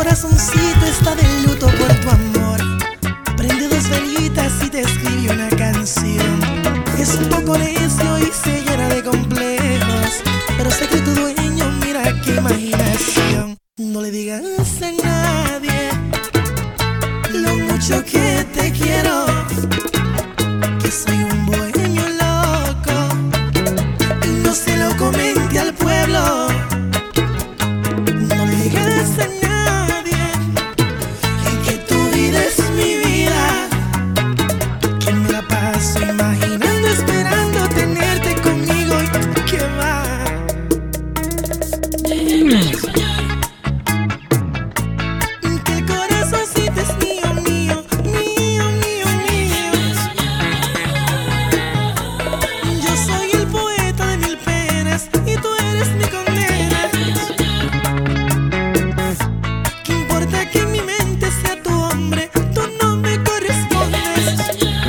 corazoncito está de luto por tu amor. Prende dos velitas y te escribe una canción. Es un poco necio y se llena de complejos, pero sé que tu dueño, mira qué imaginación. No le digas a nadie lo mucho que te quiero, que soy un bohemio loco. No se lo comente al pueblo. No le digas a nadie que tu vida es mi vida, que me la paso imaginando, esperando tenerte conmigo y que va. Que el corazoncito es mío, mío, mío, mío, mío. Yo soy el poeta de mil penas y tú eres mi condena. ¿Qué importa que en mi mente sea tu hombre? Tú no me correspondes.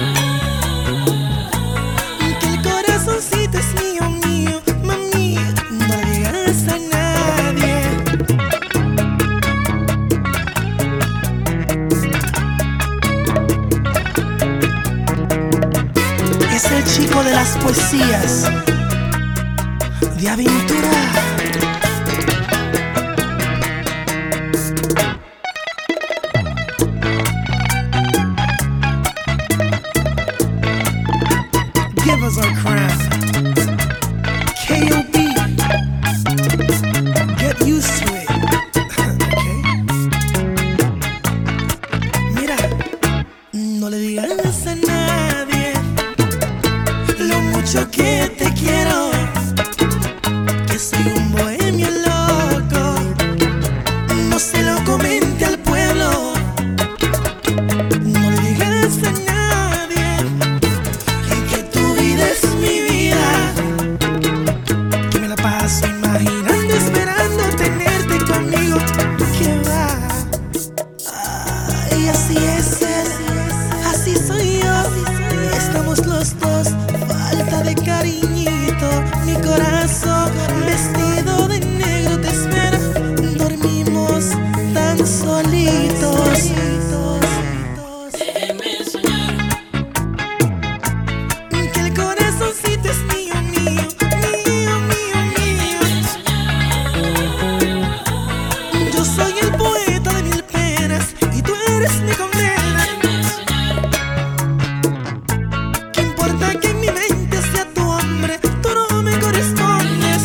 Que el corazoncito es mío, mío, mami. No le digas a nadie. Es el chico de las poesías de aventura. Give us our crown. K.O.B. Get used to it. Okay. Mira, no le digas a nadie lo mucho que te quiero, que soy un bohemio loco. No se lo comente al pueblo. No le digas a nadie que tu vida es mi vida, que me la paso imaginando, esperando tenerte conmigo. Que va. Ay, así es él, así soy yo. Estamos los dos, falta de cariñito. Mi corazón vestido de negro te espera. Dormimos tan solitos. Déjeme soñar. Que el corazoncito es mío, mío, mío, mío, mío. Yo soy el poeta de mil penas y tú eres mi condena. ¿Qué importa que en mi mente sea tu hombre? Tú no me correspondes.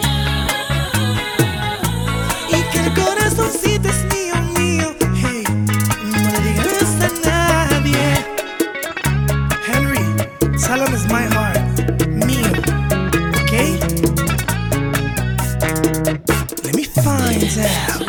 Y que el corazoncito es mío, mío. Hey, no le digas a nadie. Henry, Salem is my heart, mío. Okay? Let me find out.